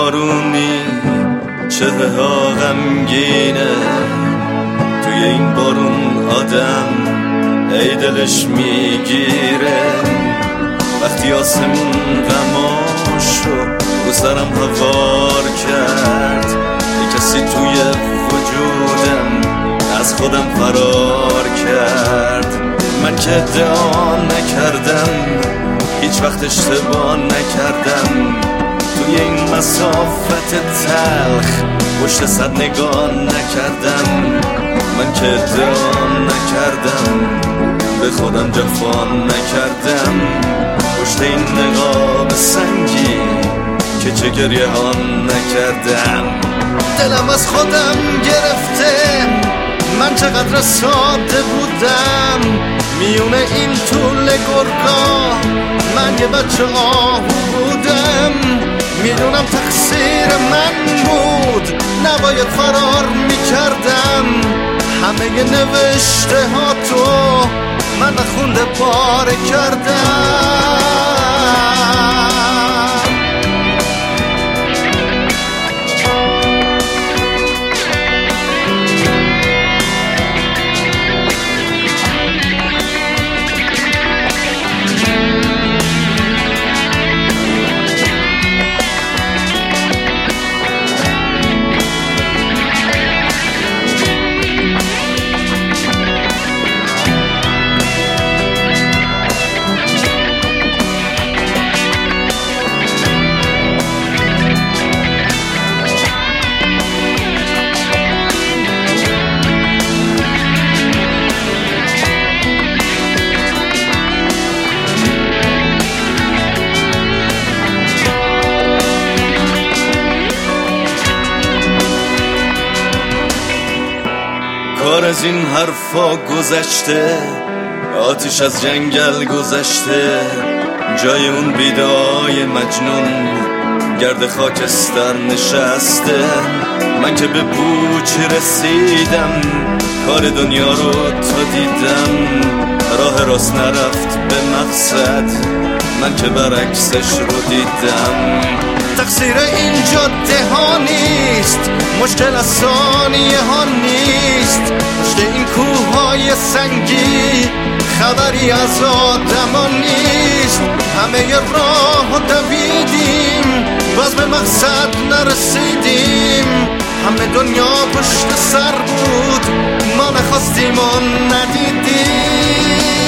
بارونی چهره ها غمگینه، توی این بارون آدم ای دلش میگیره. وقتی آسمون غماشو رو سرم هوار کرد، یه کسی توی وجودم از خودم فرار کرد. من که ادعا نکردم، هیچ وقت اشتباه نکردم، توی این مسافت تلخ پشت صد نگاه نکردم. من که ادعا نکردم، به خودم جفا نکردم، پشت این نقاب سنگی که چه گریه ها نکردم. دلم از خودم گرفته، من چقدر ساده بودم، میونه این طول گرگا من یه بچه آهو بودم. میدونم تقصیر من بود، نباید فرار میکردم. همه نوشته ها تو من نخونده پاره کردم. کار از این حرفا گذشته، آتیش از جنگل گذشته، جای اون بیدای مجنون گرد خاکستر نشسته. من که به پوچ رسیدم، کار دنیا رو تا دیدم، راه راست نرفت به مقصد، من که برعکسش رو دیدم. تقصیر این جاده ها نیست، مشکل از ثانیه ها نیست، پشت این کوه های سنگی خبری از آدم ها نیست. همه راه دویدیم، باز به مقصد نرسیدیم، همه دنیا پشت سر بود، ما نخواستیم و ندیدیم.